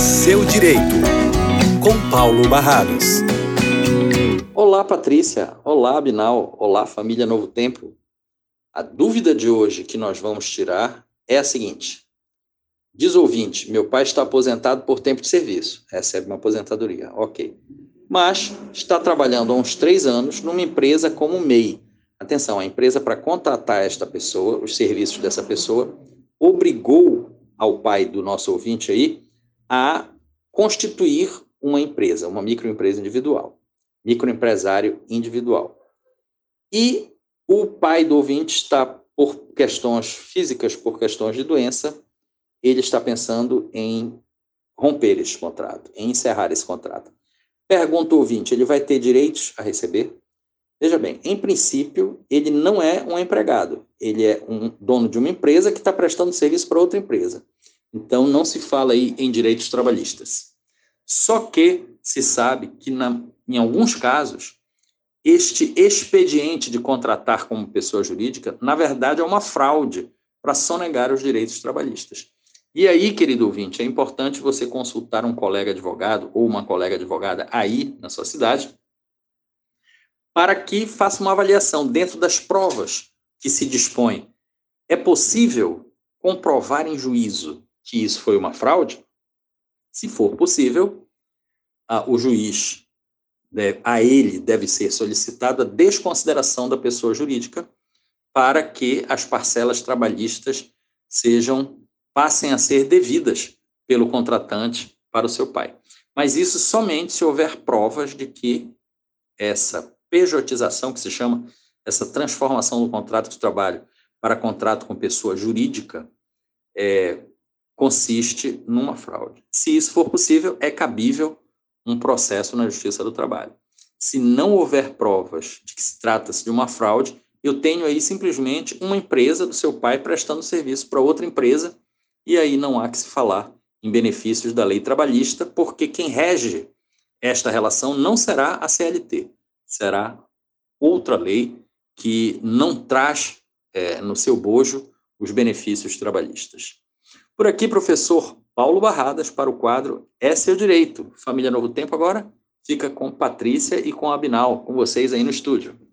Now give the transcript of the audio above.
Seu Direito, com Paulo Barradas. Olá, Patrícia. Olá, Abinal. Olá, família Novo Tempo. A dúvida de hoje que nós vamos tirar é a seguinte. Diz o ouvinte, meu pai está aposentado por tempo de serviço, recebe uma aposentadoria, ok. Mas está trabalhando há uns 3 anos numa empresa como MEI. Atenção, a empresa, para contratar esta pessoa, os serviços dessa pessoa, obrigou ao pai do nosso ouvinte aí a constituir uma empresa, uma microempresa individual, microempresário individual. E o pai do ouvinte está, por questões físicas, por questões de doença, ele está pensando em romper esse contrato, em encerrar esse contrato. Pergunta o ouvinte, ele vai ter direitos a receber? Veja bem, em princípio, ele não é um empregado, ele é um dono de uma empresa que está prestando serviço para outra empresa. Então, não se fala aí em direitos trabalhistas. Só que se sabe que, em alguns casos, este expediente de contratar como pessoa jurídica, na verdade, é uma fraude para sonegar os direitos trabalhistas. E aí, querido ouvinte, é importante você consultar um colega advogado ou uma colega advogada aí na sua cidade para que faça uma avaliação dentro das provas que se dispõe. É possível comprovar em juízo que isso foi uma fraude? Se for possível, o juiz, a ele deve ser solicitada a desconsideração da pessoa jurídica para que as parcelas trabalhistas passem a ser devidas pelo contratante para o seu pai. Mas isso somente se houver provas de que essa pejotização, que se chama, essa transformação do contrato de trabalho para contrato com pessoa jurídica, consiste numa fraude. Se isso for possível, é cabível um processo na Justiça do Trabalho. Se não houver provas de que se trata-se de uma fraude, eu tenho aí simplesmente uma empresa do seu pai prestando serviço para outra empresa, e aí não há que se falar em benefícios da lei trabalhista, porque quem rege esta relação não será a CLT, será outra lei que não traz no seu bojo os benefícios trabalhistas. Por aqui, professor Paulo Barradas, para o quadro É Seu Direito. Família Novo Tempo agora fica com Patrícia e com Abinal, com vocês aí no estúdio.